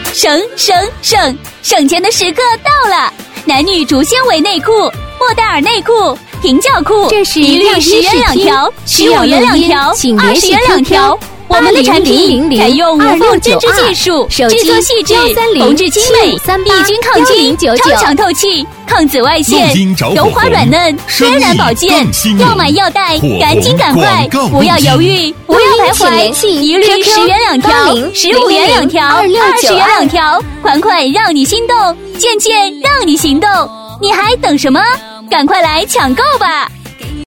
省省省！省钱的时刻到了！男女竹纤维内裤、莫代尔内裤、平角裤， 这是一律10元2条，15元2条，20元2条。我们的产品采用无缝针织技术，制作细致，缝制精美，抑菌抗菌，超强透气，抗紫外线，柔滑软嫩，天然保健。要买要带，赶紧赶快，不要犹豫，不要徘徊，一律10元2条，15元2条，20元2条，款款让你心动，件件让你行动，你还等什么？赶快来抢购吧！